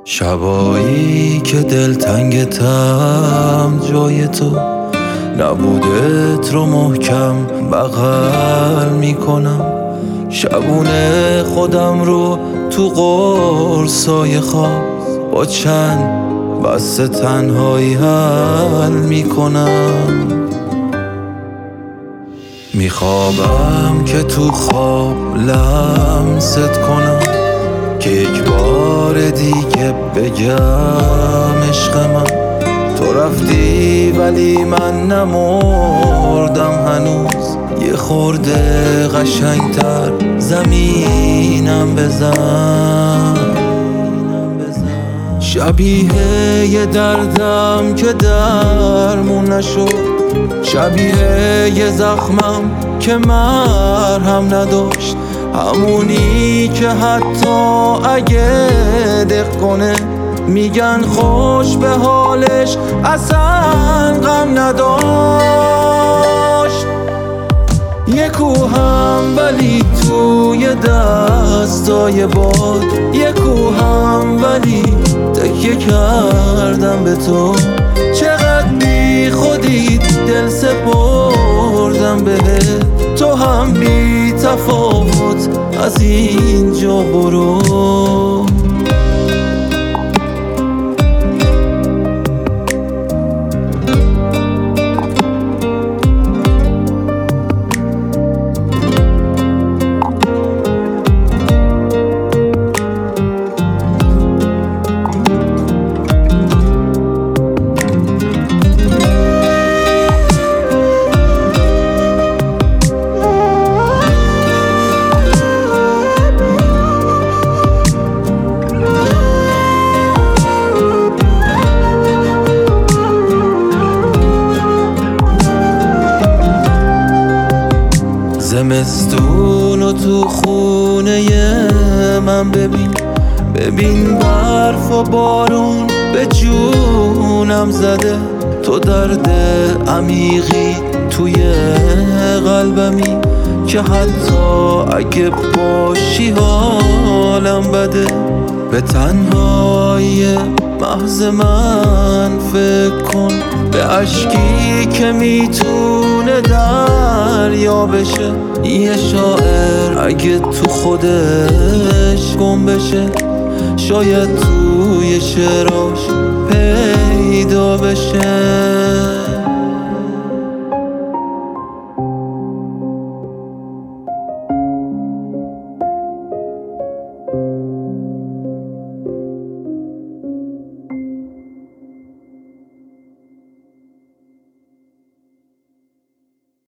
شبایی که دلتنگتم جای تو نبودت رو محکم بغل میکنم. شبونه خودم رو تو قرصای خواب با چند بسته تنهایی حل میکنم. میخوابم که تو خواب لمست کنم که یک بار دیگه بگم عشق من. تو رفتی ولی من نمردم هنوز، یه خورده قشنگتر زمینم بزن. شبیه یه دردم که درمون نشد، شبیه یه زخمم که مرهم نداشت، همونی که حتی اگه دق کنه میگن خوش به حالش اصلا غم نداشت. یه کوهم ولی توی دستای باد، یه کوهم ولی تکیه کردم به تو. چقدر بی خودی دل سپردم بهت، تو هم بی تفاوت از اینجا برو. زمستون و تو خونه من ببین برف و بارون به جونم زده. تو درد عمیقی توی قلبمی که حتی اگه باشی حالم بده. به تنهایی محض من فکر کن، به عشقی که میتونه دریا بشه. یه شاعر اگه تو خودش گم بشه، شاید توی شعراش پیدا بشه.